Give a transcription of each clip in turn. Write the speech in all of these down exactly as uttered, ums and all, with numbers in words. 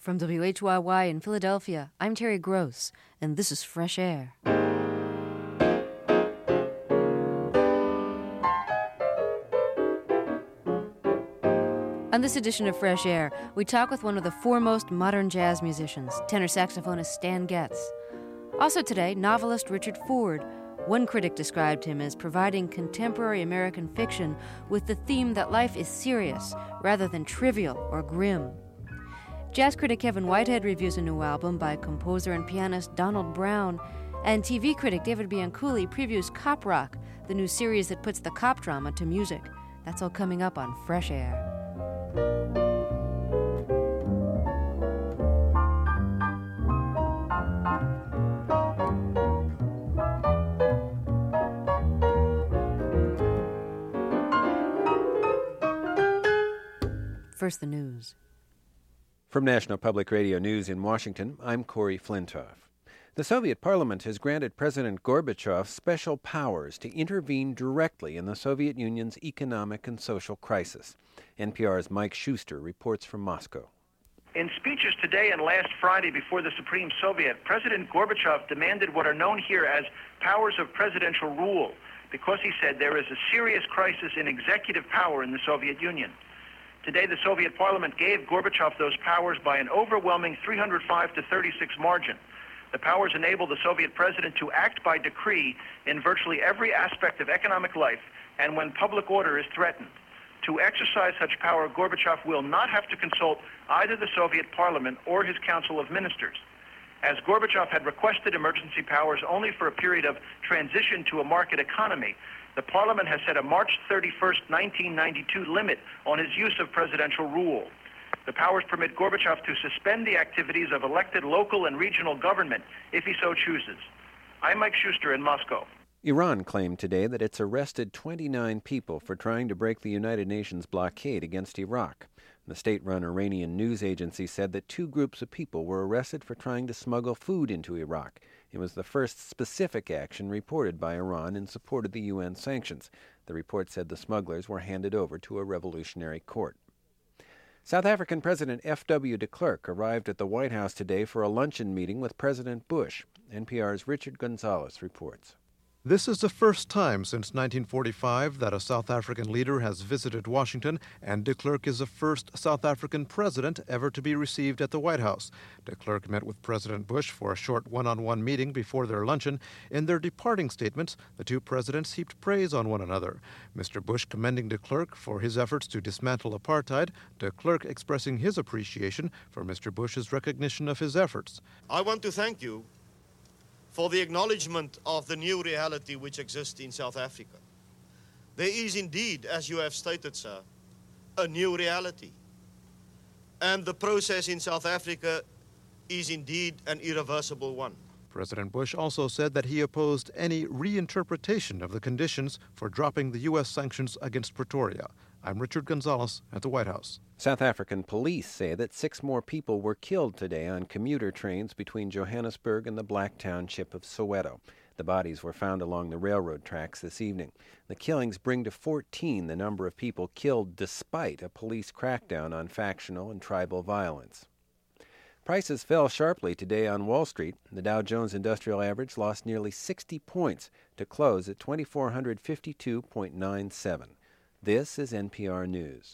From W H Y Y in Philadelphia, I'm Terry Gross, and this is Fresh Air. On this edition of Fresh Air, we talk with one of the foremost modern jazz musicians, tenor saxophonist Stan Getz. Also today, novelist Richard Ford. One critic described him as providing contemporary American fiction with the theme that life is serious rather than trivial or grim. Jazz critic Kevin Whitehead reviews a new album by composer and pianist Donald Brown, and T V critic David Bianculli previews Cop Rock, the new series that puts the cop drama to music. That's all coming up on Fresh Air. First, the news. From National Public Radio News in Washington, I'm Corey Flintoff. The Soviet Parliament has granted President Gorbachev special powers to intervene directly in the Soviet Union's economic and social crisis. N P R's Mike Schuster reports from Moscow. In speeches today and last Friday before the Supreme Soviet, President Gorbachev demanded what are known here as powers of presidential rule, because he said there is a serious crisis in executive power in the Soviet Union. Today, the Soviet Parliament gave Gorbachev those powers by an overwhelming three hundred five to thirty-six margin. The powers enable the Soviet president to act by decree in virtually every aspect of economic life and when public order is threatened. To exercise such power, Gorbachev will not have to consult either the Soviet Parliament or his Council of Ministers. As Gorbachev had requested emergency powers only for a period of transition to a market economy, the Parliament has set a March thirty-first, nineteen ninety-two limit on his use of presidential rule. The powers permit Gorbachev to suspend the activities of elected local and regional government if he so chooses. I'm Mike Schuster in Moscow. Iran claimed today that it's arrested twenty-nine people for trying to break the United Nations blockade against Iraq. The state-run Iranian news agency said that two groups of people were arrested for trying to smuggle food into Iraq. It was the first specific action reported by Iran in support of the U N sanctions. The report said the smugglers were handed over to a revolutionary court. South African President F W de Klerk arrived at the White House today for a luncheon meeting with President Bush. N P R's Richard Gonzalez reports. This is the first time since nineteen forty-five that a South African leader has visited Washington, and de Klerk is the first South African president ever to be received at the White House. De Klerk met with President Bush for a short one-on-one meeting before their luncheon. In their departing statements, the two presidents heaped praise on one another. Mister Bush commending de Klerk for his efforts to dismantle apartheid, de Klerk expressing his appreciation for Mister Bush's recognition of his efforts. I want to thank you for the acknowledgement of the new reality which exists in South Africa. There is indeed, as you have stated, sir, a new reality. And the process in South Africa is indeed an irreversible one. President Bush also said that he opposed any reinterpretation of the conditions for dropping the U S sanctions against Pretoria. I'm Richard Gonzalez at the White House. South African police say that six more people were killed today on commuter trains between Johannesburg and the black township of Soweto. The bodies were found along the railroad tracks this evening. The killings bring to fourteen the number of people killed despite a police crackdown on factional and tribal violence. Prices fell sharply today on Wall Street. The Dow Jones Industrial Average lost nearly sixty points to close at two thousand four hundred fifty-two point nine seven. This is N P R News.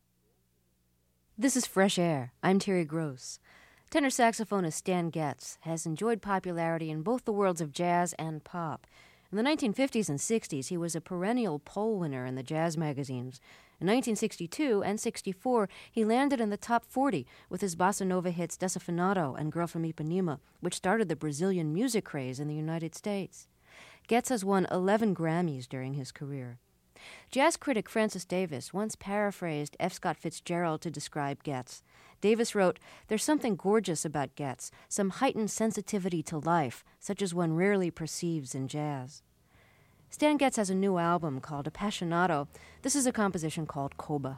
This is Fresh Air. I'm Terry Gross. Tenor saxophonist Stan Getz has enjoyed popularity in both the worlds of jazz and pop. In the nineteen fifties and sixties, he was a perennial poll winner in the jazz magazines. In nineteen sixty-two and sixty-four, he landed in the top forty with his bossa nova hits Desafinado and Girl from Ipanema, which started the Brazilian music craze in the United States. Getz has won eleven Grammys during his career. Jazz critic Francis Davis once paraphrased F. Scott Fitzgerald to describe Getz. Davis wrote, "There's something gorgeous about Getz, some heightened sensitivity to life, such as one rarely perceives in jazz." Stan Getz has a new album called Appassionato. This is a composition called Koba.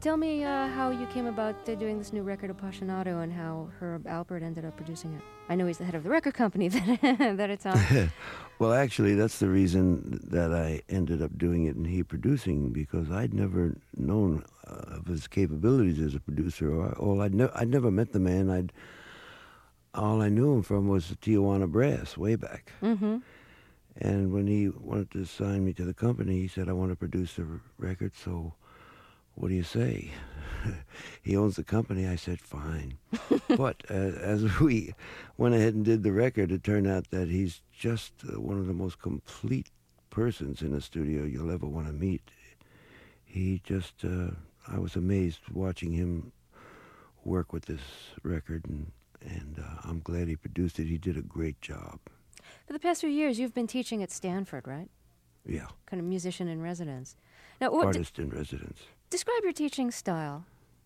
Tell me uh, how you came about uh, doing this new record, Appassionato, and how Herb Alpert ended up producing it. I know he's the head of the record company that, that it's on. Well, actually, that's the reason that I ended up doing it and he producing, because I'd never known uh, of his capabilities as a producer. Or, or I'd, ne- I'd never met the man. I'd all I knew him from was the Tijuana Brass way back. Mm-hmm. And when he wanted to sign me to the company, he said, I want to produce the r- record, so what do you say? He owns the company. I said, fine. But uh, as we went ahead and did the record, it turned out that he's just uh, one of the most complete persons in the studio you'll ever want to meet. He just, uh, I was amazed watching him work with this record, and, and uh, I'm glad he produced it. He did a great job. For the past few years, you've been teaching at Stanford, right? Yeah. Kind of musician in residence. Now, what, Artist d- in residence. Describe your teaching style.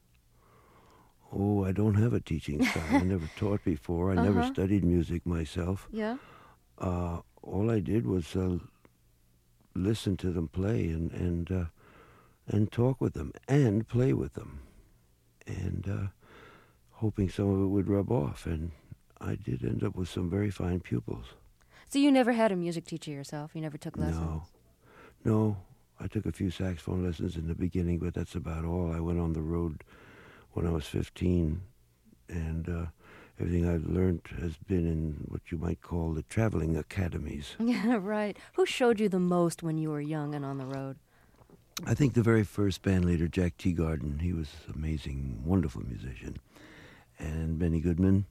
Oh, I don't have a teaching style. I never taught before. I uh-huh. never studied music myself. Yeah? Uh, all I did was uh, listen to them play and and uh, and talk with them and play with them, and uh, hoping some of it would rub off. And I did end up with some very fine pupils. So you never had a music teacher yourself? You never took lessons? No, no. I took a few saxophone lessons in the beginning, but that's about all. I went on the road when I was fifteen, and uh, everything I've learned has been in what you might call the traveling academies. Yeah, right. Who showed you the most when you were young and on the road? I think the very first band leader, Jack Teagarden, he was an amazing, wonderful musician, and Benny Goodman,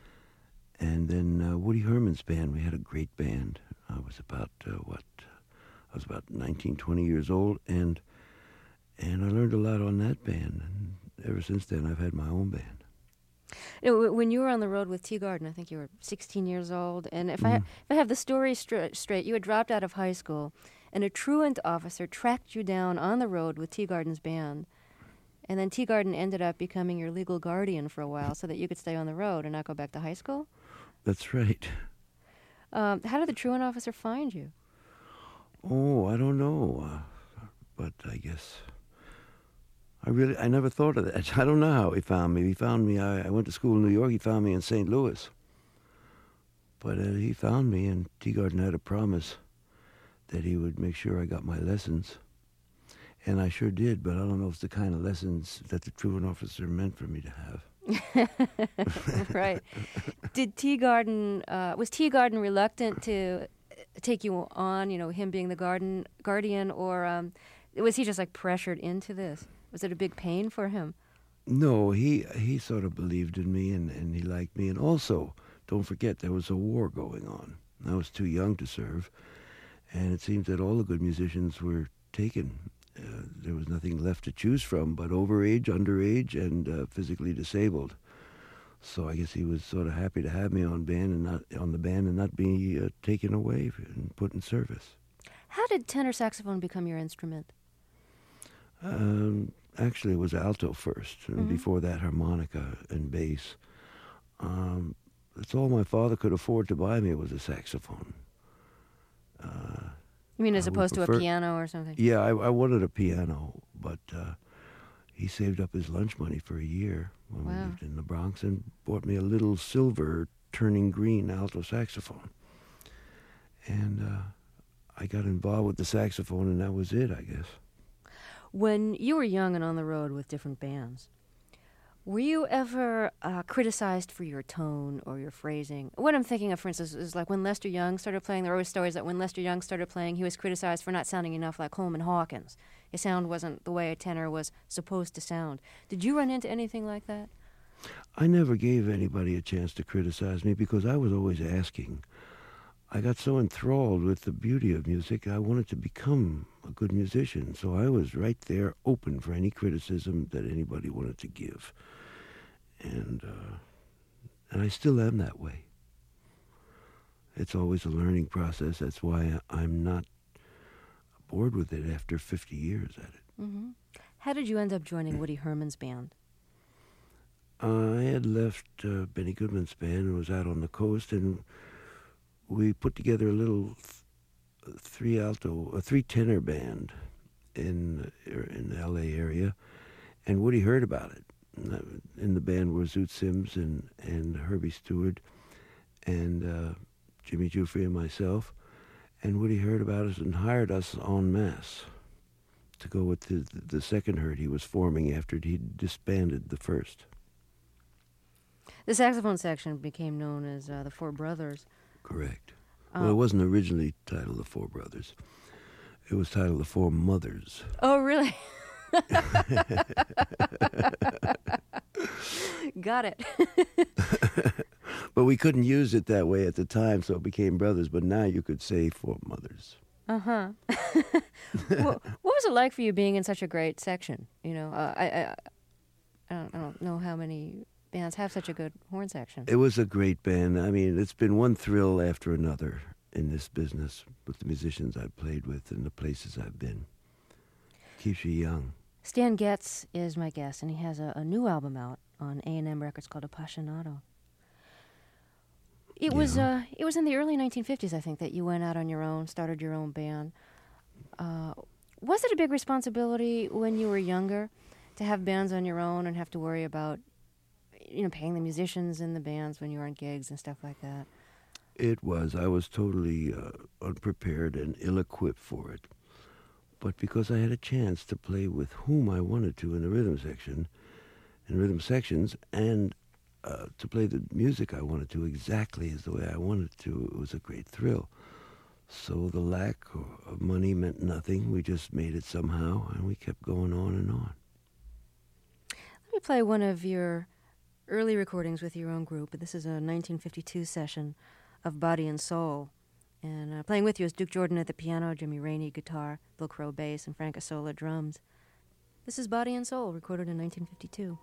and then uh, Woody Herman's band. We had a great band. I was about, uh, what, I was about nineteen, twenty years old, and and I learned a lot on that band, and ever since then I've had my own band. You know, when you were on the road with Teagarden, I think you were sixteen years old, and if, mm. I, ha- if I have the story stra- straight, you had dropped out of high school, and a truant officer tracked you down on the road with Teagarden's band, and then Teagarden ended up becoming your legal guardian for a while so that you could stay on the road and not go back to high school? That's right. Um, how did the truant officer find you? Oh, I don't know, uh, but I guess I really I never thought of that. I don't know how he found me. He found me. I, I went to school in New York. He found me in Saint Louis, but uh, he found me, and Teagarden had a promise that he would make sure I got my lessons, and I sure did. But I don't know if it's the kind of lessons that the truant officer meant for me to have. Right. Did Teagarden uh, was Teagarden reluctant to take you on, you know, him being the garden guardian, or um, was he just like pressured into this? Was it a big pain for him? No, he he sort of believed in me, and, and he liked me. And also, don't forget, there was a war going on. I was too young to serve, and it seems that all the good musicians were taken. Uh, there was nothing left to choose from but overage, underage, and uh, physically disabled. So I guess he was sort of happy to have me on band and not on the band and not be uh, taken away and put in service. How did tenor saxophone become your instrument? Um, actually, it was alto first, and mm-hmm. before that, harmonica and bass. Um, that's all my father could afford to buy me was a saxophone. Uh, you mean as I opposed to prefer, a piano or something? Yeah, I, I wanted a piano, but uh, he saved up his lunch money for a year when wow. we lived in the Bronx and bought me a little silver turning green alto saxophone. And uh, I got involved with the saxophone, and that was it, I guess. When you were young and on the road with different bands, were you ever uh, criticized for your tone or your phrasing? What I'm thinking of, for instance, is like when Lester Young started playing, there were always stories that when Lester Young started playing, he was criticized for not sounding enough like Coleman Hawkins. His sound wasn't the way a tenor was supposed to sound. Did you run into anything like that? I never gave anybody a chance to criticize me because I was always asking. I got so enthralled with the beauty of music, I wanted to become a good musician. So I was right there, open for any criticism that anybody wanted to give. And uh, and I still am that way. It's always a learning process. That's why I'm not bored with it after fifty years at it. Mm-hmm. How did you end up joining Woody Herman's band? Uh, I had left uh, Benny Goodman's band and was out on the coast, and we put together a little th- three alto, a three tenor band in in the L A area, And Woody heard about it. In the band were Zoot Sims and, and Herbie Stewart and uh, Jimmy Giuffre and myself. And Woody heard about us and hired us en masse to go with the, the second herd he was forming after he disbanded the first. The saxophone section became known as uh, the Four Brothers. Correct. Um, well, it wasn't originally titled the Four Brothers. It was titled the Four Mothers. Oh, really? Got it. But we couldn't use it that way at the time, so it became Brothers. But now you could say Four Mothers. Uh-huh. Well, what was it like for you being in such a great section? You know, uh, I, I, I, don't, I don't know how many bands have such a good horn section. It was a great band. I mean, it's been one thrill after another in this business with the musicians I've played with and the places I've been. Keeps you young. Stan Getz is my guest, and he has a, a new album out on A and M Records called Appassionato. It Yeah. was uh, it was in the early nineteen fifties, I think, that you went out on your own, started your own band. Uh, was it a big responsibility when you were younger to have bands on your own and have to worry about, you know, paying the musicians in the bands when you were on gigs and stuff like that? It was. I was totally uh, unprepared and ill-equipped for it. But because I had a chance to play with whom I wanted to in the rhythm section, in rhythm sections, and uh, to play the music I wanted to exactly as the way I wanted to, it was a great thrill. So the lack of money meant nothing. We just made it somehow, and we kept going on and on. Let me play one of your early recordings with your own group. This is a nineteen fifty-two session of Body and Soul. And uh, playing with you is Duke Jordan at the piano, Jimmy Rainey guitar, Bill Crow bass, and Frank Isola drums. This is Body and Soul, recorded in nineteen fifty-two.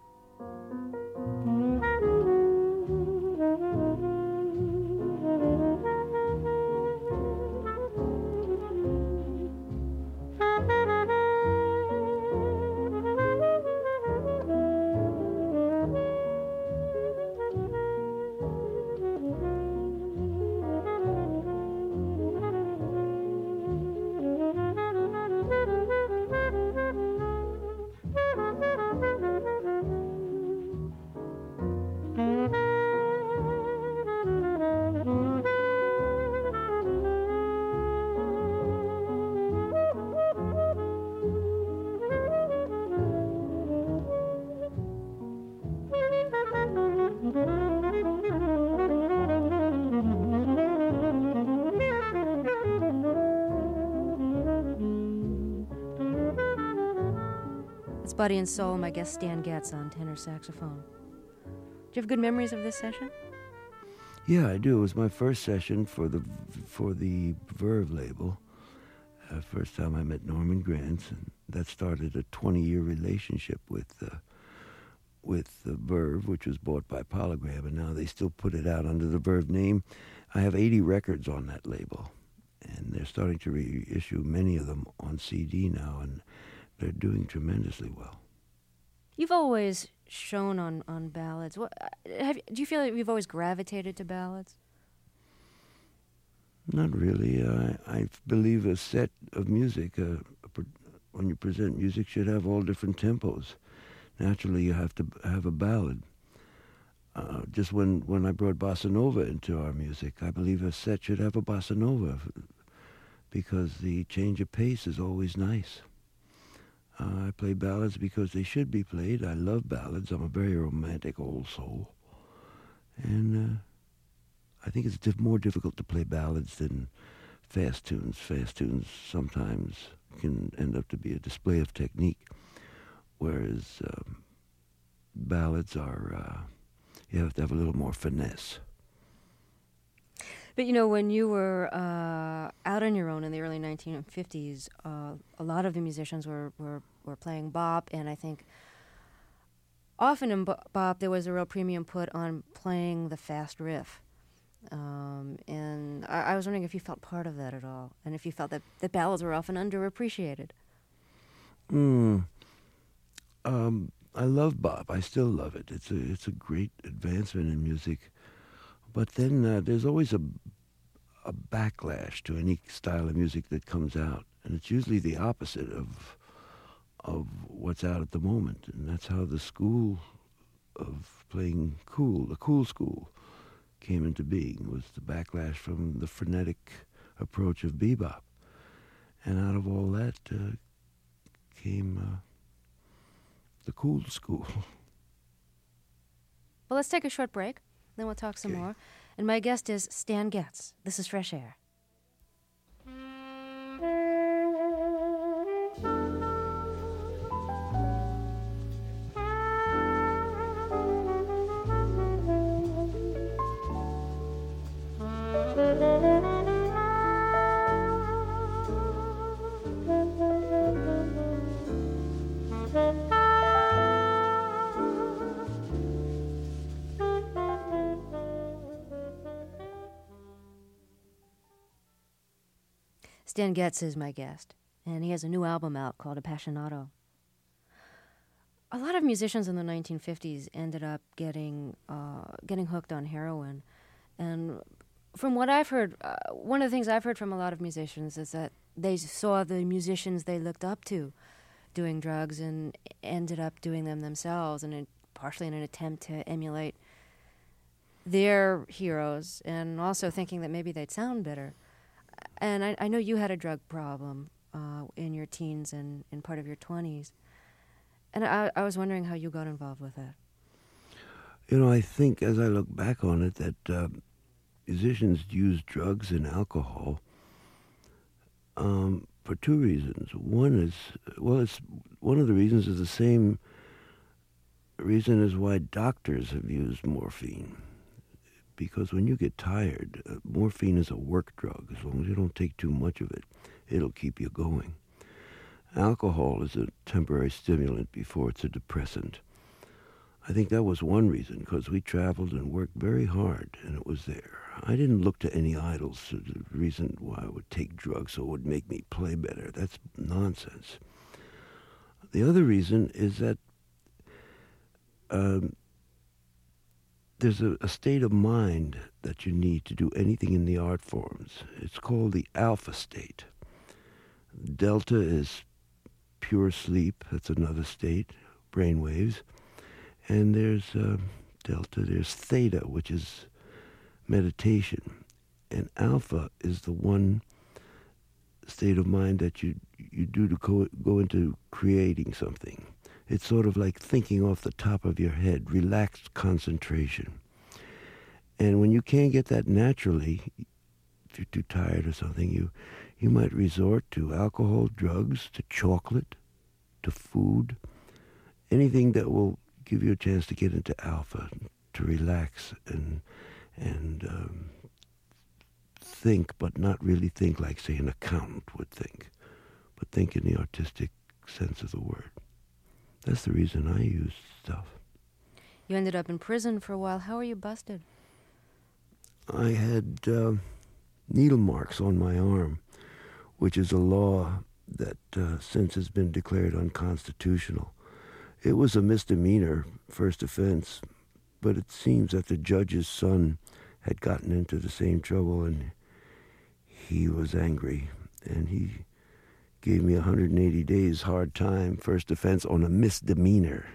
It's Body and Soul, my guest Stan Getz on tenor saxophone. Do you have good memories of this session? Yeah, I do. It was my first session for the for the Verve label. Uh, first time I met Norman Granz, and that started a twenty-year relationship with uh, with the Verve, which was bought by Polygram, and now they still put it out under the Verve name. I have eighty records on that label, and they're starting to reissue many of them on C D now, and they're doing tremendously well. You've always shown on, on ballads. What, have, do you feel like you've always gravitated to ballads? Not really. I, I believe a set of music, uh, a pre- when you present music, should have all different tempos. Naturally, you have to have a ballad. Uh, just when, when I brought bossa nova into our music, I believe a set should have a bossa nova because the change of pace is always nice. Uh, I play ballads because they should be played. I love ballads. I'm a very romantic old soul. And uh, I think it's diff- more difficult to play ballads than fast tunes. Fast tunes sometimes can end up to be a display of technique, whereas um, ballads are, uh, you have to have a little more finesse. But, you know, when you were uh, out on your own in the early nineteen fifties, uh, a lot of the musicians were, were, were playing bop, and I think often in bop there was a real premium put on playing the fast riff. Um, and I, I was wondering if you felt part of that at all, and if you felt that, that ballads were often underappreciated. Mm. Um, I love bop. I still love it. It's a, it's a great advancement in music. But then uh, there's always a, a backlash to any style of music that comes out, and it's usually the opposite of of what's out at the moment. And that's how the school of playing cool, the cool school, came into being, was the backlash from the frenetic approach of bebop. And out of all that uh, came uh, the cool school. Well, let's take a short break, then we'll talk some Okay. more. And my guest is Stan Getz. This is Fresh Air. Stan Getz is my guest, and he has a new album out called Appassionato. A lot of musicians in the nineteen fifties ended up getting uh, getting hooked on heroin, and from what I've heard, uh, one of the things I've heard from a lot of musicians is that they saw the musicians they looked up to doing drugs and ended up doing them themselves, and it, partially in an attempt to emulate their heroes, and also thinking that maybe they'd sound better. And I, I know you had a drug problem uh, in your teens and in part of your twenties. And I, I was wondering how you got involved with that. You know, I think as I look back on it that uh, musicians use drugs and alcohol um, for two reasons. One is, well, it's one of the reasons is the same reason as why doctors have used morphine. Because when you get tired, uh, morphine is a work drug. As long as you don't take too much of it, it'll keep you going. Alcohol is a temporary stimulant before it's a depressant. I think that was one reason, because we traveled and worked very hard, and it was there. I didn't look to any idols as the reason why I would take drugs so it would make me play better. That's nonsense. The other reason is that um, there's a, a state of mind that you need to do anything in the art forms. It's called the alpha state. Delta is pure sleep. That's another state, brain waves. And there's uh, delta, there's theta, which is meditation. And alpha is the one state of mind that you you do to go, go into creating something. It's sort of like thinking off the top of your head, relaxed concentration. And when you can't get that naturally, if you're too tired or something, you, you might resort to alcohol, drugs, to chocolate, to food, anything that will give you a chance to get into alpha, to relax and and um, think, but not really think like, say, an accountant would think, but think in the artistic sense of the word. That's the reason I use stuff. You ended up in prison for a while. How were you busted? I had uh, needle marks on my arm, which is a law that uh, since has been declared unconstitutional. It was a misdemeanor, first offense, but it seems that the judge's son had gotten into the same trouble, and he was angry, and he gave me one hundred eighty days hard time, first offense on a misdemeanor,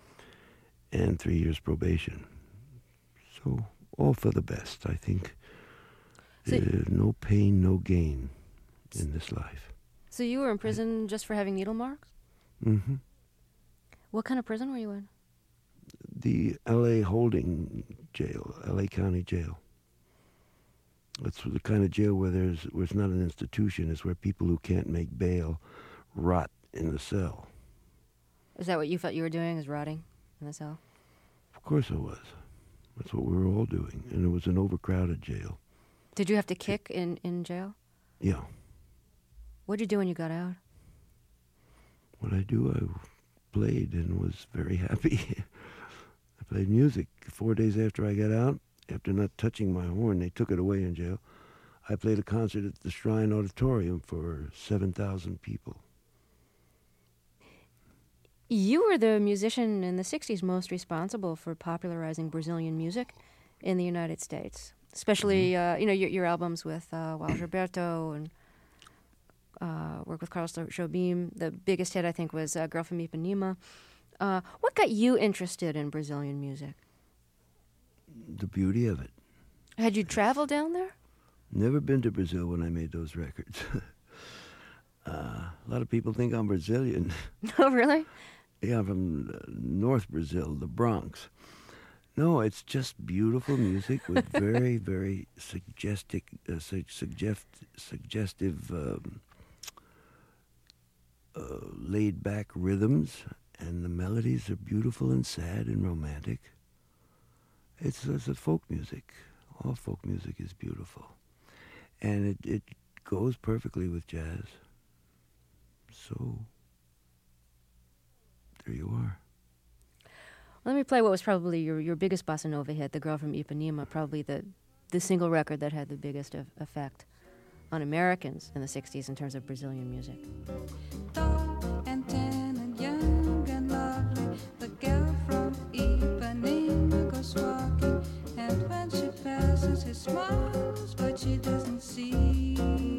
and three years probation. So all for the best, I think. So, uh, no pain, no gain in this life. So you were in prison just for having needle marks? Mm-hmm. What kind of prison were you in? The L A holding jail, L A County Jail. It's the kind of jail where there's where it's not an institution. It's where people who can't make bail rot in the cell. Is that what you felt you were doing, is rotting in the cell? Of course it was. That's what we were all doing. And it was an overcrowded jail. Did you have to kick in, in jail? Yeah. What did you do when you got out? What I do, I played and was very happy. I played music. Four days after I got out, after not touching my horn, they took it away in jail. I played a concert at the Shrine Auditorium for seven thousand people. You were the musician in the sixties most responsible for popularizing Brazilian music in the United States, especially, mm-hmm. uh, you know, your, your albums with uh, João Gilberto and uh, worked with Carlos Jobim. The biggest hit, I think, was uh, Girl from Ipanema. Uh, what got you interested in Brazilian music? The beauty of it. Had you traveled down there? Never been to Brazil when I made those records. uh, a lot of people think I'm Brazilian. Oh, really? Yeah, I'm from uh, North Brazil, the Bronx. No, it's just beautiful music with very, very suggestive, uh, su- suggest, suggestive, um, uh, laid-back rhythms, and the melodies are beautiful and sad and romantic. It's, it's a folk music. All folk music is beautiful. And it, it goes perfectly with jazz. So, there you are. Let me play what was probably your, your biggest bossa nova hit, The Girl from Ipanema, probably the, the single record that had the biggest of effect on Americans in the sixties in terms of Brazilian music. Tall and tan and young and lovely, the girl from Ipanema goes walking, and when she passes, he smiles, but she doesn't see.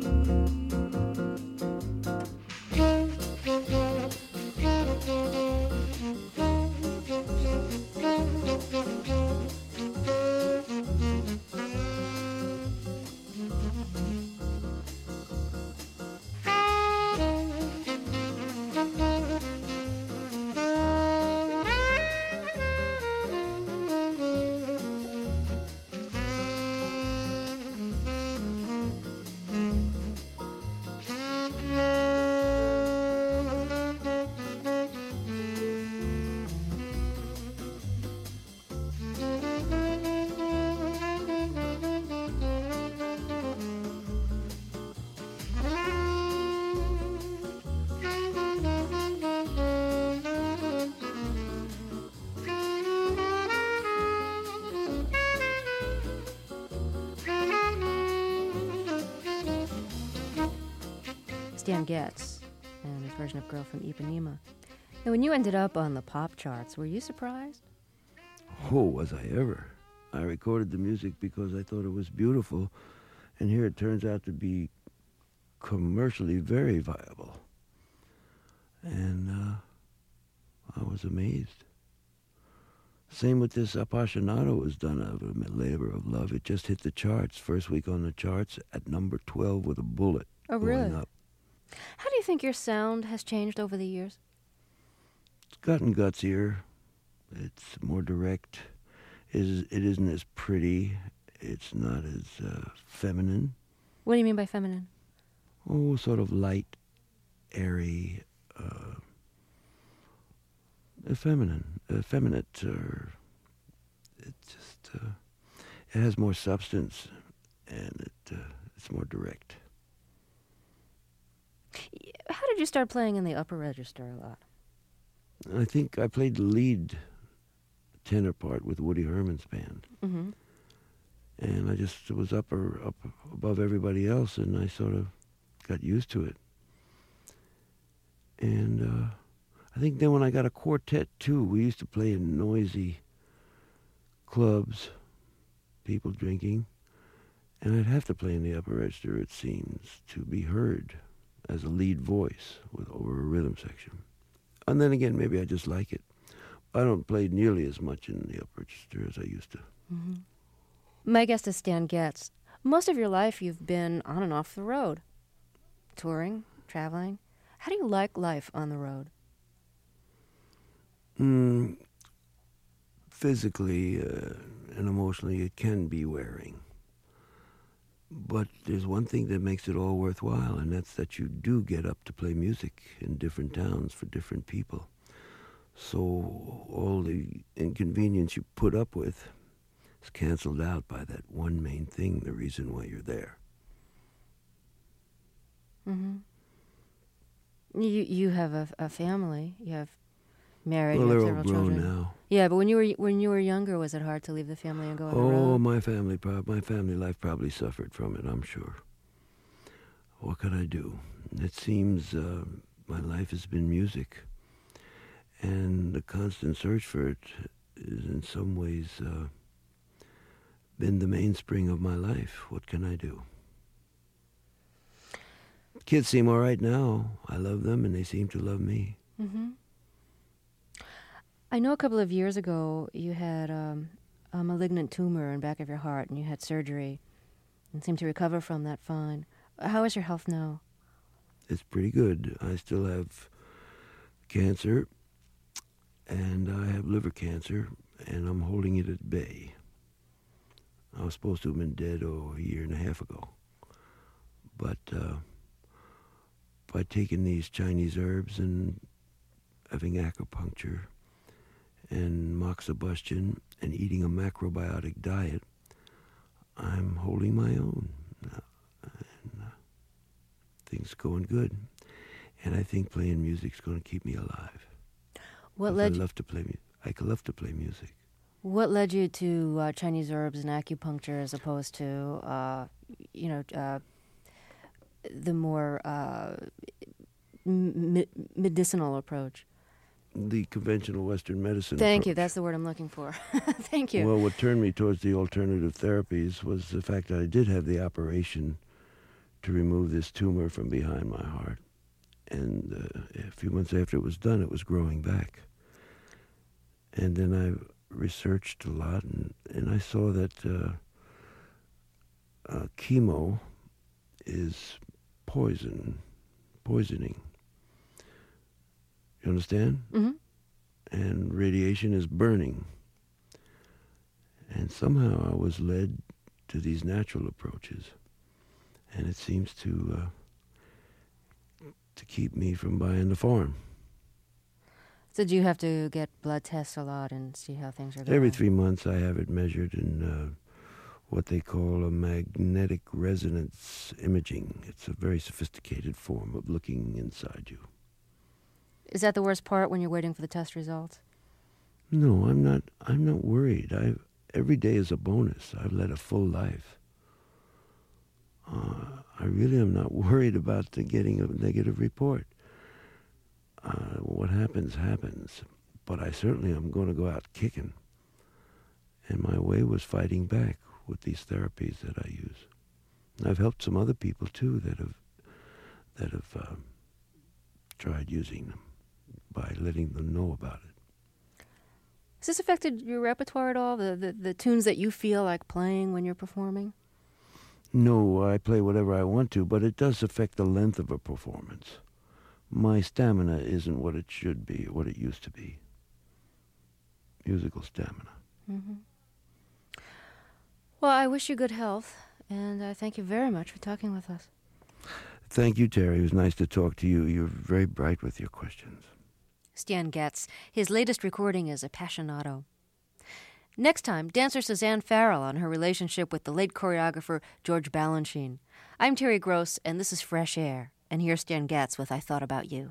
Stan Getz and his version of Girl from Ipanema. Now, when you ended up on the pop charts, were you surprised? Oh, was I ever. I recorded the music because I thought it was beautiful, and here it turns out to be commercially very viable. And uh, I was amazed. Same with this Appassionato was done out of a labor of love. It just hit the charts, first week on the charts at number twelve with a bullet. Oh, going really? Up. How do you think your sound has changed over the years? It's gotten gutsier. It's more direct. It, is, it isn't as pretty. It's not as uh, feminine. What do you mean by feminine? Oh, sort of light, airy, uh, feminine, effeminate, or it just uh, it has more substance, and it uh, it's more direct. How did you start playing in the upper register a lot? I think I played the lead tenor part with Woody Herman's band, Mm-hmm. and I just was up or up above everybody else, and I sort of got used to it. And uh, I think then when I got a quartet too, we used to play in noisy clubs, people drinking, and I'd have to play in the upper register, it seems, to be heard as a lead voice with over a rhythm section. And then again, maybe I just like it. I don't play nearly as much in the upper register as I used to. Mm-hmm. My guest is Stan Getz. Most of your life you've been on and off the road, touring, traveling. How do you like life on the road? Mm, physically uh, and emotionally, it can be wearing. But there's one thing that makes it all worthwhile, and that's that you do get up to play music in different towns for different people. So all the inconvenience you put up with is canceled out by that one main thing, the reason why you're there. Mm-hmm. You you have a, a family. You have married. Well, you have they're all several grown children. now. Yeah, but when you were when you were younger, was it hard to leave the family and go on the Oh, road? my family, prob- my family life probably suffered from it, I'm sure. What could I do? It seems uh, my life has been music, and the constant search for it is in some ways uh, been the mainspring of my life. What can I do? kids seem all right now. I love them, and they seem to love me. Mm-hmm. I know a couple of years ago you had um, a malignant tumor in the back of your heart, and you had surgery and seemed to recover from that fine. How is your health now? It's pretty good. I still have cancer, and I have liver cancer, and I'm holding it at bay. I was supposed to have been dead, oh, a year and a half ago. But uh, by taking these Chinese herbs and having acupuncture and moxibustion and eating a macrobiotic diet, I'm holding my own. Uh, and uh, things going good. And I think playing music's going to keep me alive. What led I love to play music. I could love to play music. What led you to uh, Chinese herbs and acupuncture as opposed to, uh, you know, uh, the more uh, m- medicinal approach? The conventional Western medicine Thank approach. you. That's the word I'm looking for. Thank you. Well, what turned me towards the alternative therapies was the fact that I did have the operation to remove this tumor from behind my heart. And uh, a few months after it was done, it was growing back. And then I researched a lot, and, and I saw that uh, uh, chemo is poison, poisoning. You understand? Mm-hmm. And radiation is burning. And somehow I was led to these natural approaches, and it seems to uh, to keep me from buying the farm. So do you have to get blood tests a lot and see how things are going? Every three months I have it measured in uh, what they call a magnetic resonance imaging. It's a very sophisticated form of looking inside you. Is that the worst part when you're waiting for the test results? No, I'm not. I'm not worried. I every day is a bonus. I've led a full life. Uh, I really am not worried about the getting a negative report. Uh, what happens, happens. But I certainly am going to go out kicking. And my way was fighting back with these therapies that I use. And I've helped some other people too that have that have uh, tried using them by letting them know about it. Has this affected your repertoire at all? The, the the tunes that you feel like playing when you're performing? No, I play whatever I want to, but it does affect the length of a performance. My stamina isn't what it should be, what it used to be. Musical stamina. Mm-hmm. Well, I wish you good health, and I thank you very much for talking with us. Thank you, Terry. It was nice to talk to you. You're very bright with your questions. Stan Getz. His latest recording is Appassionato. Next time, dancer Suzanne Farrell on her relationship with the late choreographer George Balanchine. I'm Terry Gross, and this is Fresh Air. And here's Stan Getz with I Thought About You.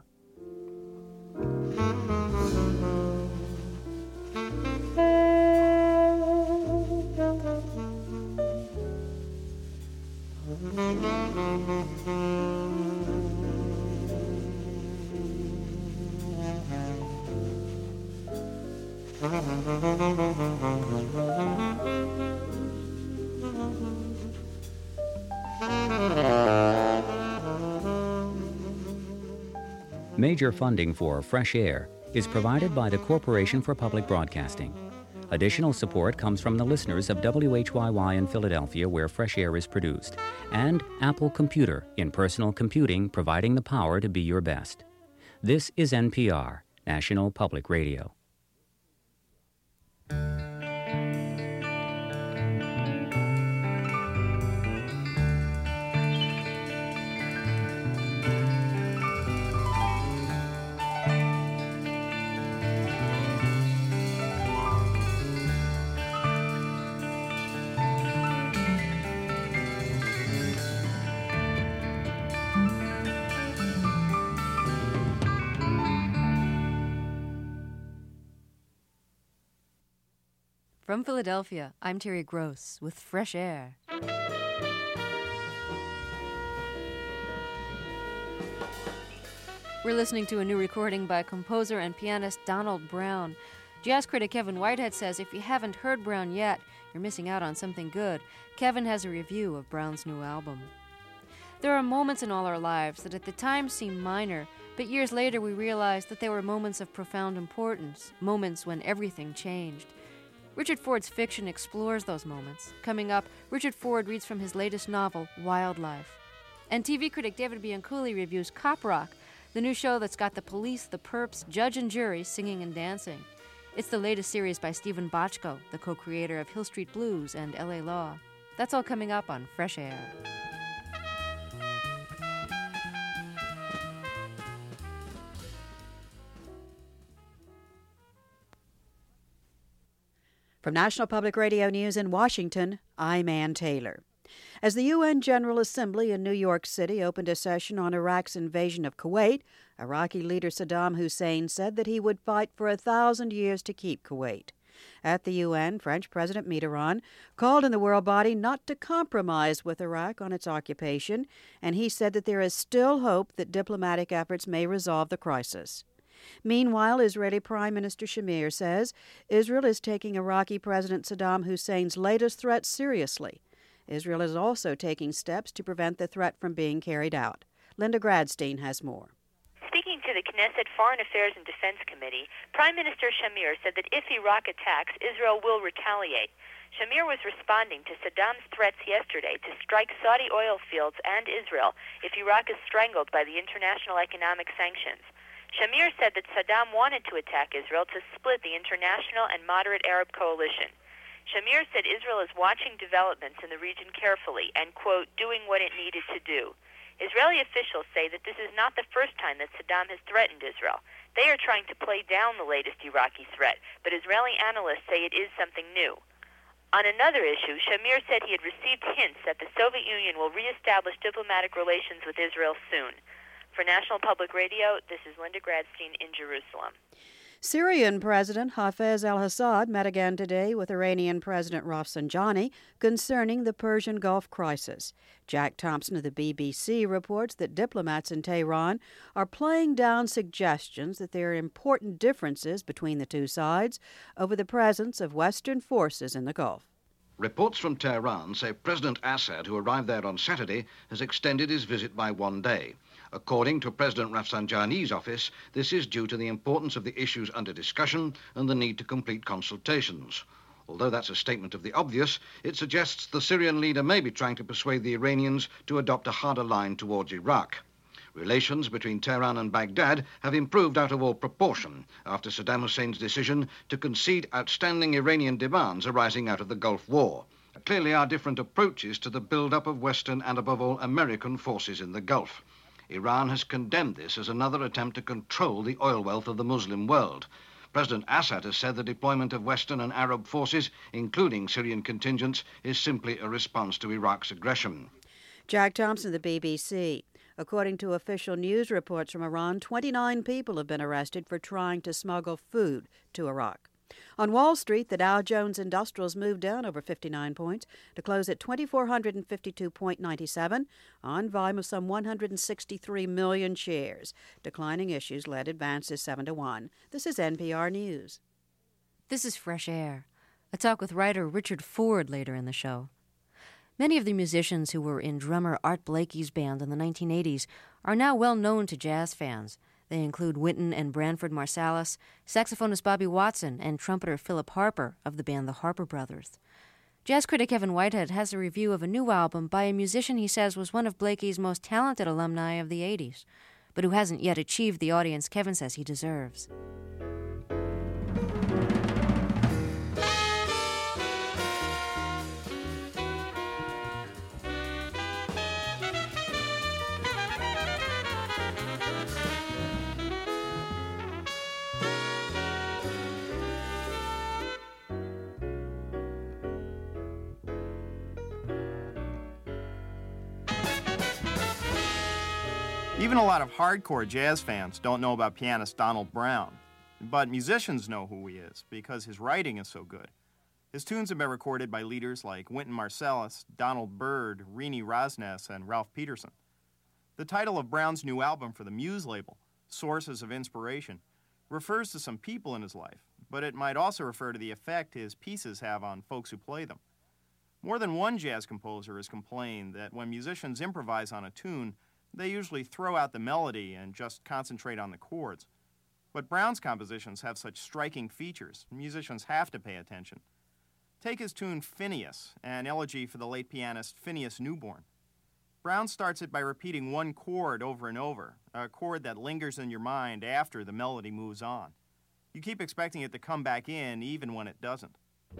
Major funding for Fresh Air is provided by the Corporation for Public Broadcasting. Additional support comes from the listeners of W H Y Y in Philadelphia, where Fresh Air is produced, and Apple Computer in personal computing, providing the power to be your best. This is N P R, National Public Radio. From Philadelphia, I'm Terry Gross with Fresh Air. We're listening to a new recording by composer and pianist Donald Brown. Jazz critic Kevin Whitehead says if you haven't heard Brown yet, you're missing out on something good. Kevin has a review of Brown's new album. There are moments in all our lives that at the time seem minor, but years later we realize that they were moments of profound importance, moments when everything changed. Richard Ford's fiction explores those moments. Coming up, Richard Ford reads from his latest novel, Wildlife. And T V critic David Bianculli reviews Cop Rock, the new show that's got the police, the perps, judge and jury singing and dancing. It's the latest series by Stephen Bochco, the co-creator of Hill Street Blues and L A Law. That's all coming up on Fresh Air. From National Public Radio News in Washington, I'm Ann Taylor. As the U N General Assembly in New York City opened a session on Iraq's invasion of Kuwait, Iraqi leader Saddam Hussein said that he would fight for a thousand years to keep Kuwait. At the U N, French President Mitterrand called on the world body not to compromise with Iraq on its occupation, and he said that there is still hope that diplomatic efforts may resolve the crisis. Meanwhile, Israeli Prime Minister Shamir says Israel is taking Iraqi President Saddam Hussein's latest threat seriously. Israel is also taking steps to prevent the threat from being carried out. Linda Gradstein has more. Speaking to the Knesset Foreign Affairs and Defense Committee, Prime Minister Shamir said that if Iraq attacks, Israel will retaliate. Shamir was responding to Saddam's threats yesterday to strike Saudi oil fields and Israel if Iraq is strangled by the international economic sanctions. Shamir said that Saddam wanted to attack Israel to split the international and moderate Arab coalition. Shamir said Israel is watching developments in the region carefully and, quote, doing what it needed to do. Israeli officials say that this is not the first time that Saddam has threatened Israel. They are trying to play down the latest Iraqi threat, but Israeli analysts say it is something new. On another issue, Shamir said he had received hints that the Soviet Union will reestablish diplomatic relations with Israel soon. For National Public Radio, this is Linda Gradstein in Jerusalem. Syrian President Hafez al-Assad met again today with Iranian President Rafsanjani concerning the Persian Gulf crisis. Jack Thompson of the B B C reports that diplomats in Tehran are playing down suggestions that there are important differences between the two sides over the presence of Western forces in the Gulf. Reports from Tehran say President Assad, who arrived there on Saturday, has extended his visit by one day. According to President Rafsanjani's office, this is due to the importance of the issues under discussion and the need to complete consultations. Although that's a statement of the obvious, it suggests the Syrian leader may be trying to persuade the Iranians to adopt a harder line towards Iraq. Relations between Tehran and Baghdad have improved out of all proportion after Saddam Hussein's decision to concede outstanding Iranian demands arising out of the Gulf War. There clearly are different approaches to the build-up of Western and, above all, American forces in the Gulf. Iran has condemned this as another attempt to control the oil wealth of the Muslim world. President Assad has said the deployment of Western and Arab forces, including Syrian contingents, is simply a response to Iraq's aggression. Jack Thompson of the B B C. According to official news reports from Iran, twenty-nine people have been arrested for trying to smuggle food to Iraq. On Wall Street, the Dow Jones Industrials moved down over fifty-nine points to close at two thousand four hundred fifty-two point nine seven on volume of some one hundred sixty-three million shares. Declining issues led advances seven to one. This is N P R News. This is Fresh Air. A talk with writer Richard Ford later in the show. Many of the musicians who were in drummer Art Blakey's band in the nineteen eighties are now well known to jazz fans. They include Wynton and Branford Marsalis, saxophonist Bobby Watson, and trumpeter Philip Harper of the band the Harper Brothers. Jazz critic Kevin Whitehead has a review of a new album by a musician he says was one of Blakey's most talented alumni of the eighties, but who hasn't yet achieved the audience Kevin says he deserves. Even a lot of hardcore jazz fans don't know about pianist Donald Brown, but musicians know who he is because his writing is so good. His tunes have been recorded by leaders like Wynton Marsalis, Donald Byrd, Rini Rosnes, and Ralph Peterson. The title of Brown's new album for the Muse label, Sources of Inspiration, refers to some people in his life, but it might also refer to the effect his pieces have on folks who play them. More than one jazz composer has complained that when musicians improvise on a tune, they usually throw out the melody and just concentrate on the chords. But Brown's compositions have such striking features, musicians have to pay attention. Take his tune Phineas, an elegy for the late pianist Phineas Newborn. Brown starts it by repeating one chord over and over, a chord that lingers in your mind after the melody moves on. You keep expecting it to come back in even when it doesn't.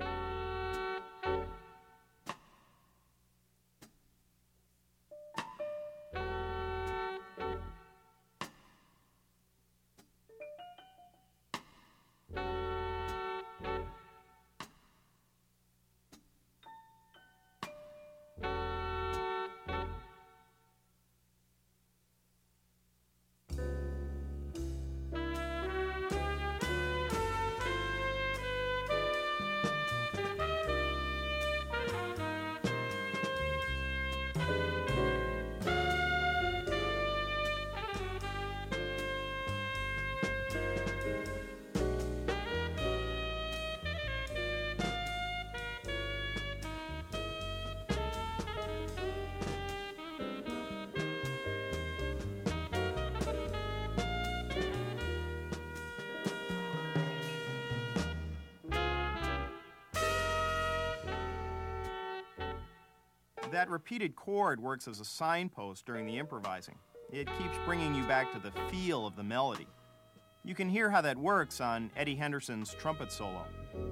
That repeated chord works as a signpost during the improvising. It keeps bringing you back to the feel of the melody. You can hear how that works on Eddie Henderson's trumpet solo.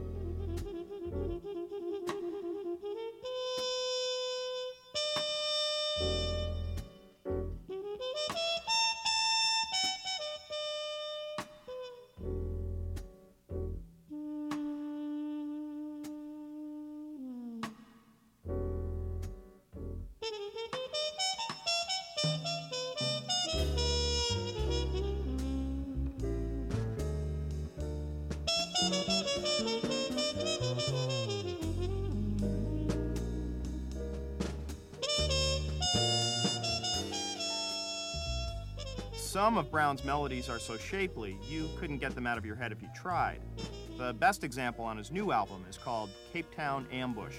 Some of Brown's melodies are so shapely, you couldn't get them out of your head if you tried. The best example on his new album is called Cape Town Ambush.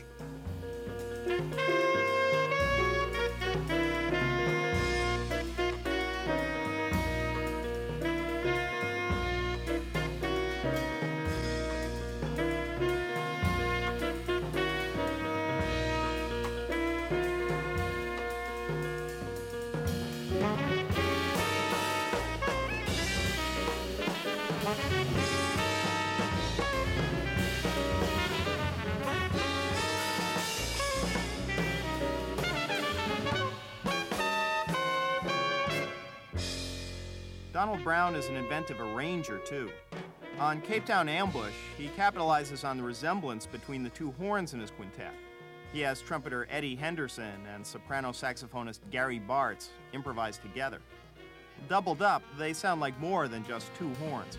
Donald Brown is an inventive arranger, too. On Cape Town Ambush, he capitalizes on the resemblance between the two horns in his quintet. He has trumpeter Eddie Henderson and soprano saxophonist Gary Bartz improvise together. Doubled up, they sound like more than just two horns.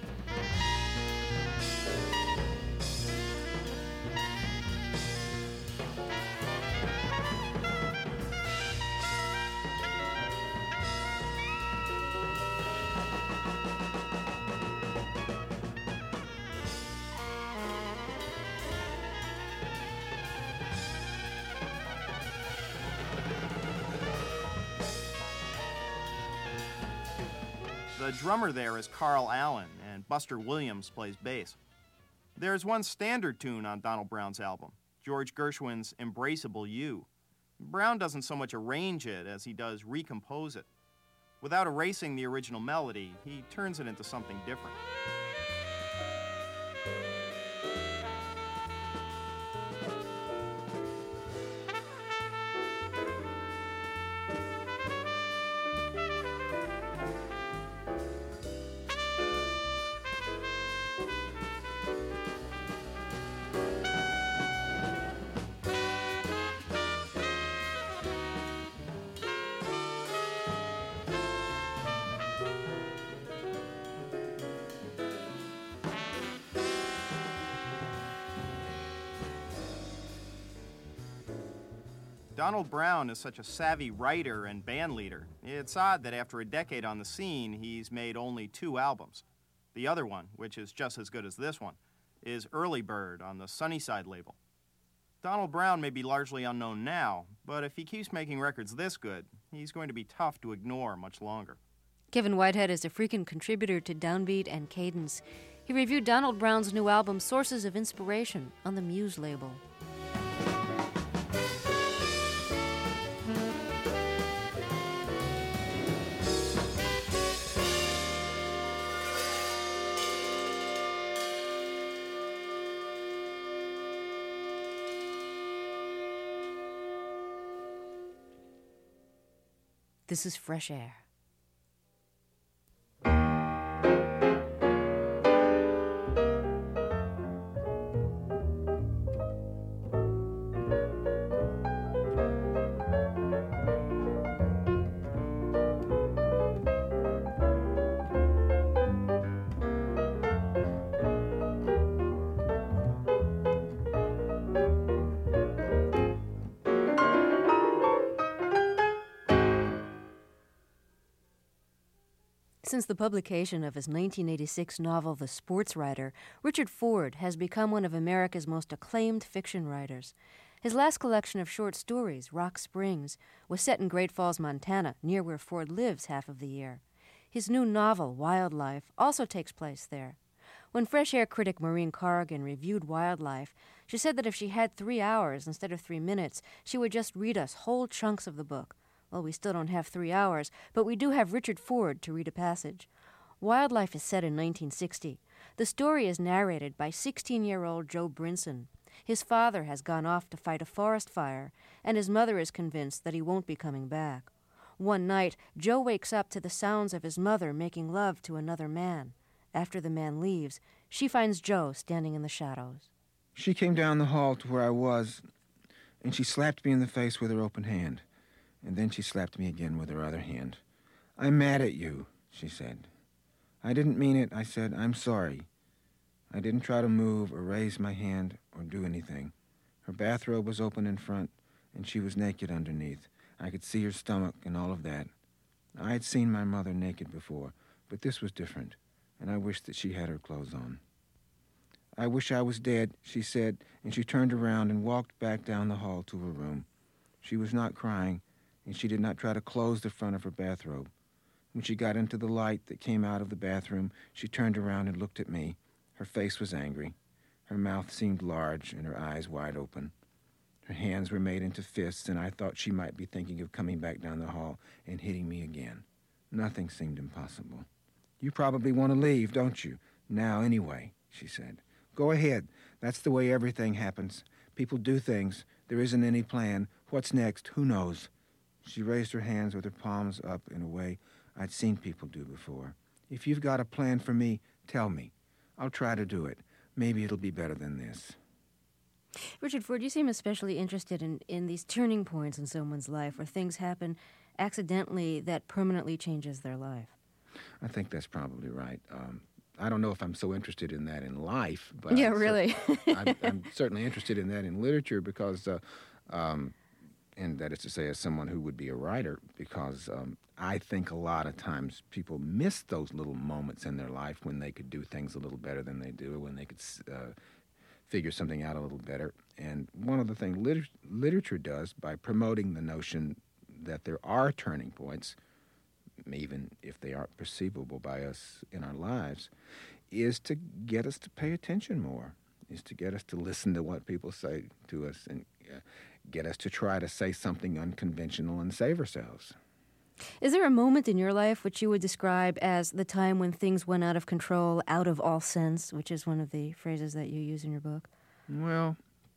The drummer there is Carl Allen, and Buster Williams plays bass. There's one standard tune on Donald Brown's album, George Gershwin's Embraceable You. Brown doesn't so much arrange it as he does recompose it. Without erasing the original melody, he turns it into something different. Donald Brown is such a savvy writer and band leader. It's odd that after a decade on the scene, he's made only two albums. The other one, which is just as good as this one, is Early Bird on the Sunnyside label. Donald Brown may be largely unknown now, but if he keeps making records this good, he's going to be tough to ignore much longer. Kevin Whitehead is a frequent contributor to Downbeat and Cadence. He reviewed Donald Brown's new album, Sources of Inspiration, on the Muse label. This is Fresh Air. Since the publication of his nineteen eighty-six novel, The Sports Writer, Richard Ford has become one of America's most acclaimed fiction writers. His last collection of short stories, Rock Springs, was set in Great Falls, Montana, near where Ford lives half of the year. His new novel, Wildlife, also takes place there. When Fresh Air critic Maureen Corrigan reviewed Wildlife, she said that if she had three hours instead of three minutes, she would just read us whole chunks of the book. Well, we still don't have three hours, but we do have Richard Ford to read a passage. Wildlife is set in nineteen sixty. The story is narrated by sixteen-year-old Joe Brinson. His father has gone off to fight a forest fire, and his mother is convinced that he won't be coming back. One night, Joe wakes up to the sounds of his mother making love to another man. After the man leaves, she finds Joe standing in the shadows. She came down the hall to where I was, and she slapped me in the face with her open hand. And then she slapped me again with her other hand. "I'm mad at you," she said. "I didn't mean it," I said. "I'm sorry." I didn't try to move or raise my hand or do anything. Her bathrobe was open in front, and she was naked underneath. I could see her stomach and all of that. I had seen my mother naked before, but this was different, and I wished that she had her clothes on. "I wish I was dead," she said, and she turned around and walked back down the hall to her room. She was not crying, and she did not try to close the front of her bathrobe. When she got into the light that came out of the bathroom, she turned around and looked at me. Her face was angry. Her mouth seemed large and her eyes wide open. Her hands were made into fists, and I thought she might be thinking of coming back down the hall and hitting me again. Nothing seemed impossible. "You probably want to leave, don't you? Now, anyway," she said. "Go ahead. That's the way everything happens. People do things. There isn't any plan. What's next? Who knows?" She raised her hands with her palms up in a way I'd seen people do before. "If you've got a plan for me, tell me. I'll try to do it. Maybe it'll be better than this." Richard Ford, you seem especially interested in, in these turning points in someone's life where things happen accidentally that permanently changes their life. I think that's probably right. Um, I don't know if I'm so interested in that in life, but yeah, I'm really. cer- I'm, I'm certainly interested in that in literature because, uh, um, and that is to say, as someone who would be a writer, because um, I think a lot of times people miss those little moments in their life when they could do things a little better than they do, when they could uh, figure something out a little better. And one of the things liter- literature does by promoting the notion that there are turning points, even if they aren't perceivable by us in our lives, is to get us to pay attention more, is to get us to listen to what people say to us and uh, get us to try to say something unconventional and save ourselves. Is there a moment in your life which you would describe as the time when things went out of control, out of all sense, which is one of the phrases that you use in your book? Well,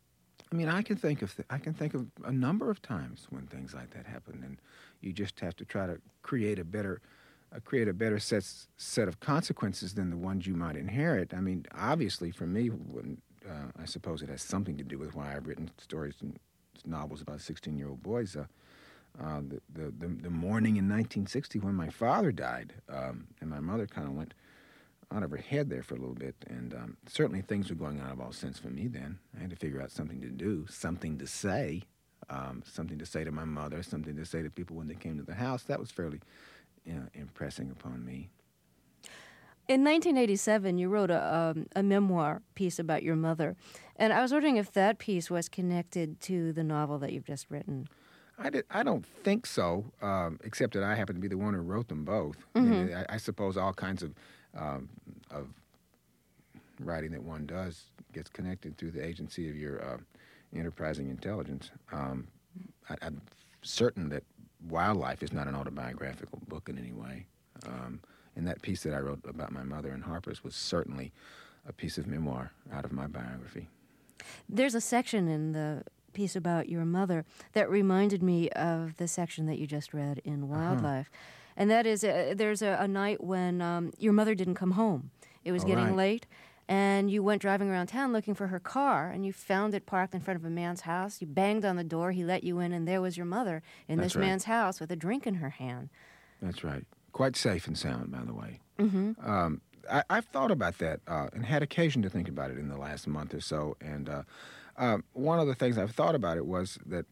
I mean, I can think of th- I can think of a number of times when things like that happen, and you just have to try to create a better, uh, create a better set set of consequences than the ones you might inherit. I mean, obviously, for me, when, uh, I suppose it has something to do with why I've written stories and novels about sixteen-year-old boys. Uh, uh, the, the the the morning in nineteen sixty when my father died, um, and my mother kind of went out of her head there for a little bit, and um, certainly things were going out of all sense for me then. I had to figure out something to do, something to say, um, something to say to my mother, something to say to people when they came to the house. That was fairly, you know, impressing upon me. In nineteen eighty-seven, you wrote a, um, a memoir piece about your mother, and I was wondering if that piece was connected to the novel that you've just written. I, did, I don't think so, um, except that I happen to be the one who wrote them both. Mm-hmm. I, mean, I, I suppose all kinds of um, of writing that one does gets connected through the agency of your uh, enterprising intelligence. Um, I, I'm certain that Wildlife is not an autobiographical book in any way. Um, and that piece that I wrote about my mother in Harper's was certainly a piece of memoir out of my biography. There's a section in the piece about your mother that reminded me of the section that you just read in Wildlife. Uh-huh. And that is, uh, there's a, a night when um, your mother didn't come home. It was All getting right. late, and you went driving around town looking for her car, and you found it parked in front of a man's house. You banged on the door, he let you in, and there was your mother in That's this right. man's house with a drink in her hand. That's right. Quite safe and sound, by the way. Mm-hmm. Um, I, I've thought about that uh, and had occasion to think about it in the last month or so. And uh, uh, one of the things I've thought about it was that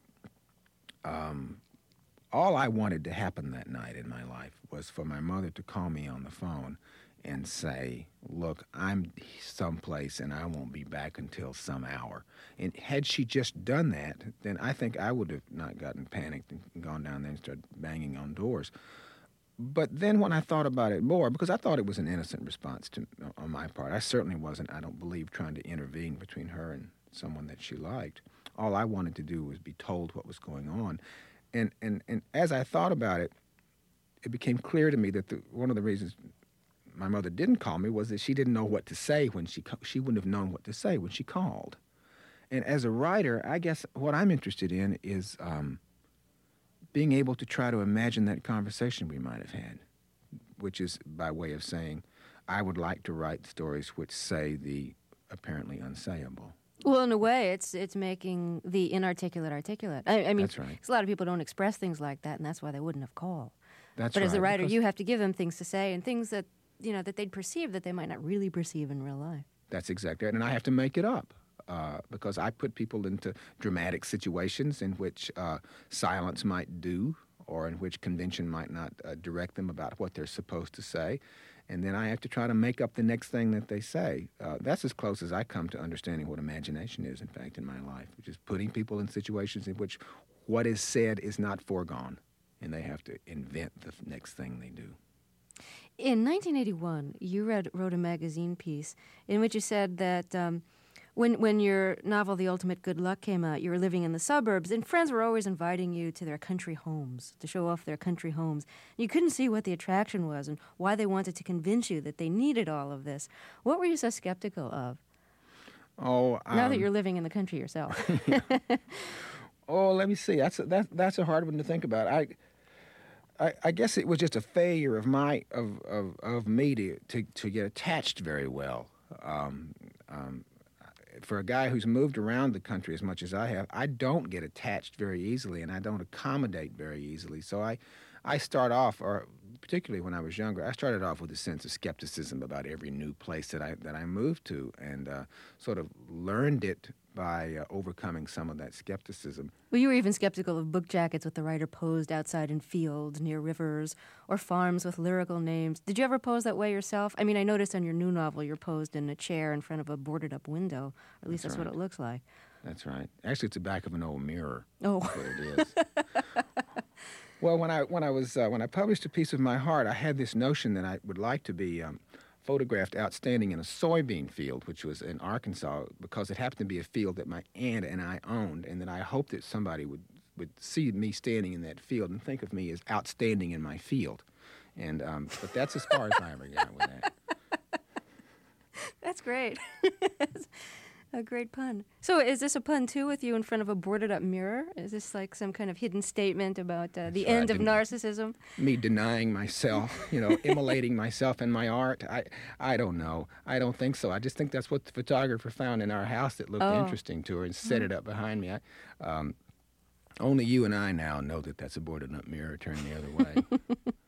um, all I wanted to happen that night in my life was for my mother to call me on the phone and say, look, I'm someplace and I won't be back until some hour. And had she just done that, then I think I would have not gotten panicked and gone down there and started banging on doors. But then when I thought about it more, because I thought it was an innocent response to on my part, I certainly wasn't, I don't believe, trying to intervene between her and someone that she liked. All I wanted to do was be told what was going on. And and, and as I thought about it, it became clear to me that the, one of the reasons my mother didn't call me was that she didn't know what to say when she she wouldn't have known what to say when she called. And as a writer, I guess what I'm interested in is um, being able to try to imagine that conversation we might have had, which is by way of saying, I would like to write stories which say the apparently unsayable. Well, in a way, it's it's making the inarticulate articulate. I, I mean, That's right. 'cause a lot of people don't express things like that, and that's why they wouldn't have called. That's but right. as a writer, because you have to give them things to say and things that you know that they'd perceive that they might not really perceive in real life. That's exactly right, and I have to make it up. Uh, because I put people into dramatic situations in which uh, silence might do, or in which convention might not uh, direct them about what they're supposed to say, and then I have to try to make up the next thing that they say. Uh, that's as close as I come to understanding what imagination is, in fact, in my life, which is putting people in situations in which what is said is not foregone, and they have to invent the next thing they do. In nineteen eighty-one, you read, wrote a magazine piece in which you said that um, When when your novel, The Ultimate Good Luck, came out, you were living in the suburbs, and friends were always inviting you to their country homes, to show off their country homes. You couldn't see what the attraction was and why they wanted to convince you that they needed all of this. What were you so skeptical of? Oh, um, now that you're living in the country yourself. Oh, let me see. That's a, that, that's a hard one to think about. I, I, I guess it was just a failure of my of of, of me to, to to get attached very well. Um, um, For a guy who's moved around the country as much as I have, I don't get attached very easily, and I don't accommodate very easily. So I, I start off, or particularly when I was younger, I started off with a sense of skepticism about every new place that I that I moved to, and uh, sort of learned it by uh, overcoming some of that skepticism. Well, you were even skeptical of book jackets with the writer posed outside in fields near rivers or farms with lyrical names. Did you ever pose that way yourself? I mean, I noticed on your new novel you're posed in a chair in front of a boarded-up window. Or at least that's, That's what right. it looks like. That's right. Actually, it's the back of an old mirror. Oh. That's what it is. Well, when I when I was uh, when I published A Piece of My Heart, I had this notion that I would like to be um, photographed out standing in a soybean field, which was in Arkansas, because it happened to be a field that my aunt and I owned, and that I hoped that somebody would, would see me standing in that field and think of me as outstanding in my field. And um, but that's as far as I ever got with that. That's great. A great pun. So is this a pun, too, with you in front of a boarded-up mirror? Is this like some kind of hidden statement about uh, the That's right. end of Didn't- narcissism? Me denying myself, you know, immolating myself in my art. I, I don't know. I don't think so. I just think that's what the photographer found in our house that looked Oh. interesting to her and set it up behind me. I, um, only you and I now know that that's a boarded-up mirror turned the other way.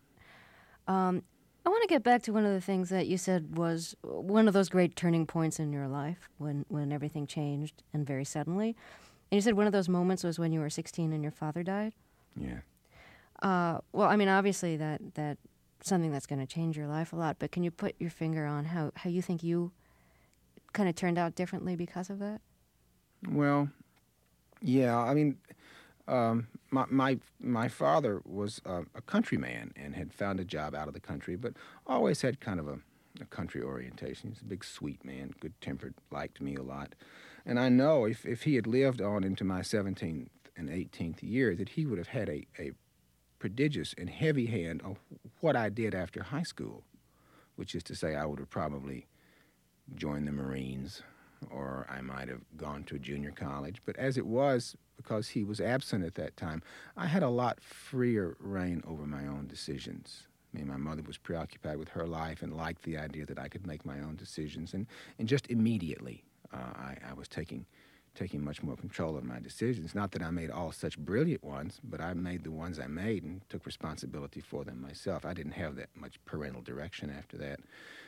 Um, I want to get back to one of the things that you said was one of those great turning points in your life when, when everything changed and very suddenly. And you said one of those moments was when you were sixteen and your father died. Yeah. Uh, well, I mean, obviously that, that something that's going to change your life a lot, but can you put your finger on how, how you think you kind of turned out differently because of that? Well, yeah, I mean, um, my, my my father was uh, a countryman and had found a job out of the country, but always had kind of a, a country orientation. He's a big, sweet man, good-tempered, liked me a lot. And I know if, if he had lived on into my seventeenth and eighteenth year, that he would have had a, a prodigious and heavy hand on what I did after high school, which is to say I would have probably joined the Marines, or I might have gone to a junior college. But as it was, because he was absent at that time, I had a lot freer reign over my own decisions. I mean, my mother was preoccupied with her life and liked the idea that I could make my own decisions. And, and just immediately, uh, I, I was taking taking much more control of my decisions. Not that I made all such brilliant ones, but I made the ones I made and took responsibility for them myself. I didn't have that much parental direction after that.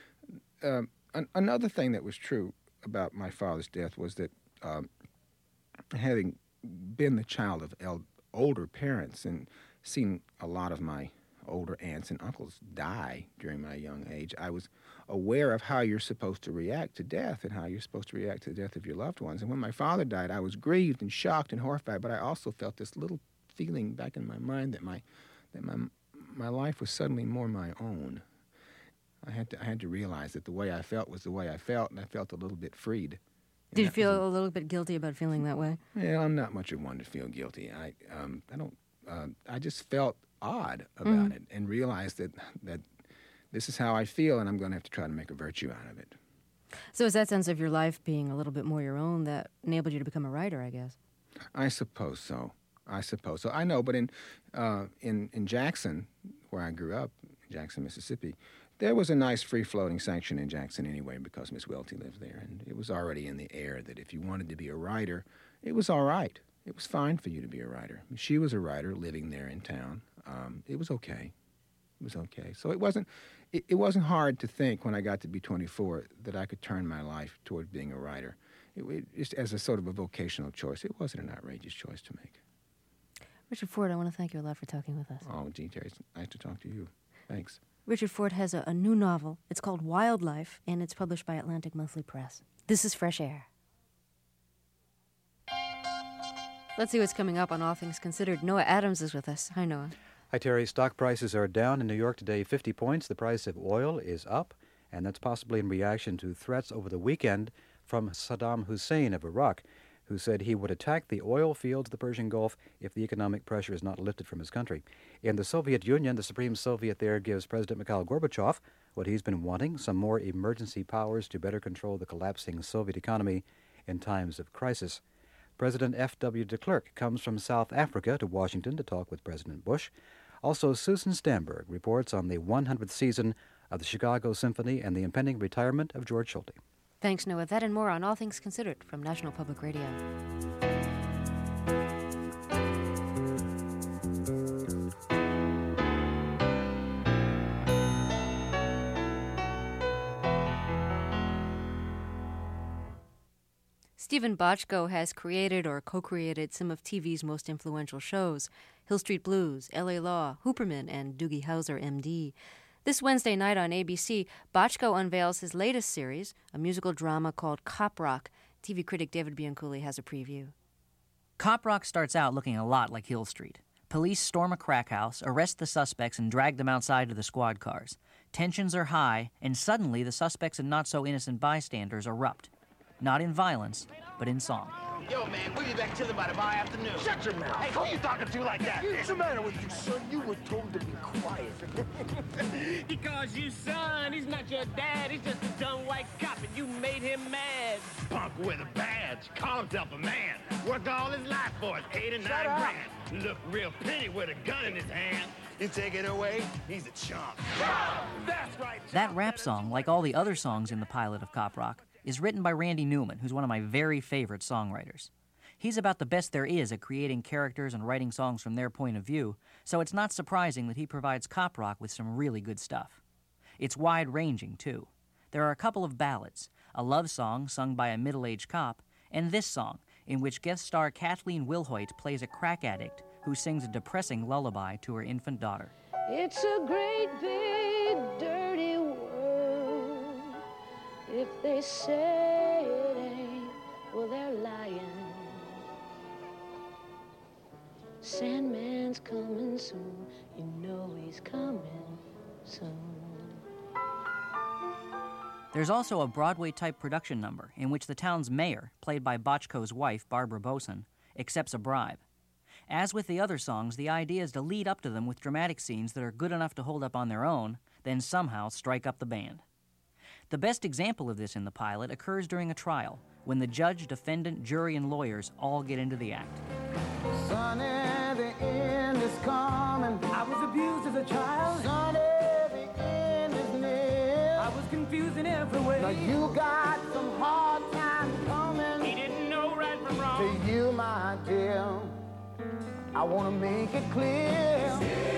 Um, an, another thing that was true about my father's death was that um, having been the child of el- older parents and seen a lot of my older aunts and uncles die during my young age, I was aware of how you're supposed to react to death and how you're supposed to react to the death of your loved ones. And when my father died, I was grieved and shocked and horrified, but I also felt this little feeling back in my mind that my that my my life was suddenly more my own. I had to I had to realize that the way I felt was the way I felt, and I felt a little bit freed. And Did you that feel was a little bit guilty about feeling that way? Yeah, I'm not much of one to feel guilty. I um I don't uh, I just felt odd about Mhm. it and realized that that this is how I feel, and I'm going to have to try to make a virtue out of it. So it's that sense of your life being a little bit more your own that enabled you to become a writer, I guess. I suppose so. I suppose so. I know, but in uh, in in Jackson, where I grew up, Jackson, Mississippi, there was a nice free-floating sanction in Jackson anyway because Miss Welty lived there, and it was already in the air that if you wanted to be a writer, it was all right. It was fine for you to be a writer. She was a writer living there in town. Um, it was okay. It was okay. So it wasn't it, it wasn't hard to think when I got to be twenty-four that I could turn my life toward being a writer. It, it, just as a sort of a vocational choice. It wasn't an outrageous choice to make. Richard Ford, I want to thank you a lot for talking with us. Oh, gee, Terry, it's nice to talk to you. Thanks. Richard Ford has a, a new novel. It's called Wildlife, and it's published by Atlantic Monthly Press. This is Fresh Air. Let's see what's coming up on All Things Considered. Noah Adams is with us. Hi, Noah. Hi, Terry. Stock prices are down in New York today fifty points. The price of oil is up, and that's possibly in reaction to threats over the weekend from Saddam Hussein of Iraq, who said he would attack the oil fields of the Persian Gulf if the economic pressure is not lifted from his country. In the Soviet Union, the Supreme Soviet there gives President Mikhail Gorbachev what he's been wanting, some more emergency powers to better control the collapsing Soviet economy in times of crisis. President F W de Klerk comes from South Africa to Washington to talk with President Bush. Also, Susan Stamberg reports on the one hundredth season of the Chicago Symphony and the impending retirement of George Schulte. Thanks, Noah. That and more on All Things Considered from National Public Radio. Stephen Bochco has created or co-created some of T V's most influential shows: Hill Street Blues, L A Law, Hooperman, and Doogie Howser, M D. This Wednesday night on A B C, Bochco unveils his latest series, a musical drama called Cop Rock. T V critic David Bianculli has a preview. Cop Rock starts out looking a lot like Hill Street. Police storm a crack house, arrest the suspects, and drag them outside to the squad cars. Tensions are high, and suddenly the suspects and not-so-innocent bystanders erupt. Not in violence, but in song. Yo, man, we'll be back chilling by tomorrow afternoon. Shut your mouth. Hey, who you talking to like that? What's the matter with you, son? You were told to be quiet. He calls you son. He's not your dad. He's just a dumb white cop, and you made him mad. Punk with a badge. Call himself a man. Work all his life for his eight and nine grand. Look real pretty with a gun in his hand. You take it away, he's a chump. That's right. That rap song, like all the other songs in the pilot of Cop Rock, is written by Randy Newman, who's one of my very favorite songwriters. He's about the best there is at creating characters and writing songs from their point of view, so it's not surprising that he provides Cop Rock with some really good stuff. It's wide-ranging, too. There are a couple of ballads, a love song sung by a middle-aged cop, and this song, in which guest star Kathleen Wilhoit plays a crack addict who sings a depressing lullaby to her infant daughter. It's a great big dirty world. If they say it ain't, well, they're lying. Sandman's coming soon, you know he's coming soon. There's also a Broadway-type production number in which the town's mayor, played by Bochco's wife, Barbara Boson, accepts a bribe. As with the other songs, the idea is to lead up to them with dramatic scenes that are good enough to hold up on their own, then somehow strike up the band. The best example of this in the pilot occurs during a trial, when the judge, defendant, jury, and lawyers all get into the act. Sonny, the end is coming. I was abused as a child. Sonny, the end is near. I was confused in every way. Now you got some hard times coming. He didn't know right from wrong. To you, my dear, I want to make it clear.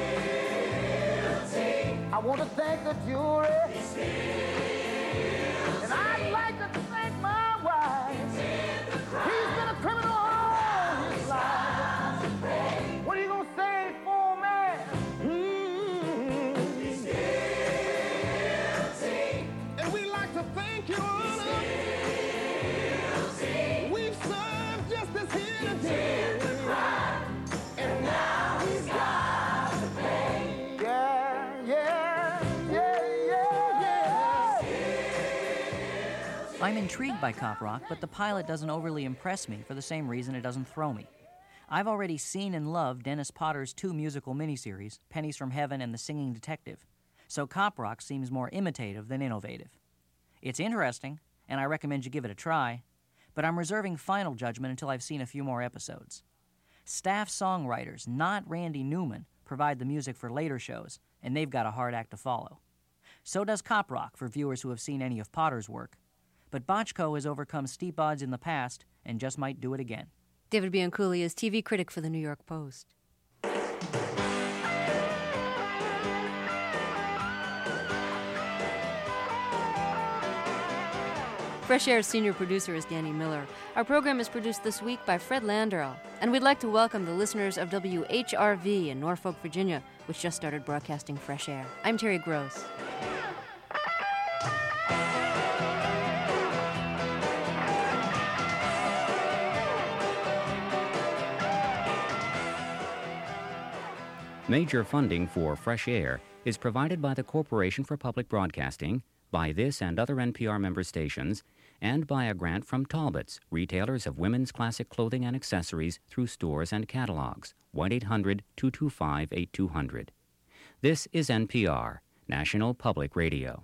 I want to thank the jury. And I'd like to thank my wife. He's been a criminal all his life. What are you going to say for me? Mm-hmm. He's guilty. And we'd like to thank you, Honor. We've served justice here today. And now he's got to pay. Yeah, yeah, yeah, yeah, yeah. I'm intrigued by Cop Rock, but the pilot doesn't overly impress me for the same reason it doesn't throw me. I've already seen and loved Dennis Potter's two musical miniseries, Pennies from Heaven and The Singing Detective, so Cop Rock seems more imitative than innovative. It's interesting, and I recommend you give it a try, but I'm reserving final judgment until I've seen a few more episodes. Staff songwriters, not Randy Newman, provide the music for later shows, and they've got a hard act to follow. So does Cop Rock for viewers who have seen any of Potter's work. But Bochco has overcome steep odds in the past and just might do it again. David Bianculli is T V critic for the New York Post. Fresh Air's senior producer is Danny Miller. Our program is produced this week by Fred Landerl, and we'd like to welcome the listeners of W H R V in Norfolk, Virginia, which just started broadcasting Fresh Air. I'm Terry Gross. Major funding for Fresh Air is provided by the Corporation for Public Broadcasting, by this and other N P R member stations, and by a grant from Talbots, retailers of women's classic clothing and accessories through stores and catalogs. one eight hundred two two five eight two zero zero. This is N P R, National Public Radio.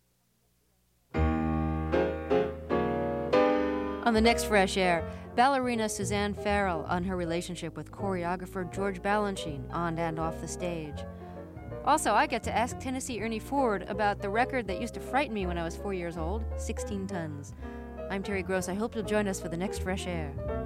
On the next Fresh Air, ballerina Suzanne Farrell on her relationship with choreographer George Balanchine on and off the stage. Also, I get to ask Tennessee Ernie Ford about the record that used to frighten me when I was four years old, sixteen tons. I'm Terry Gross. I hope you'll join us for the next Fresh Air.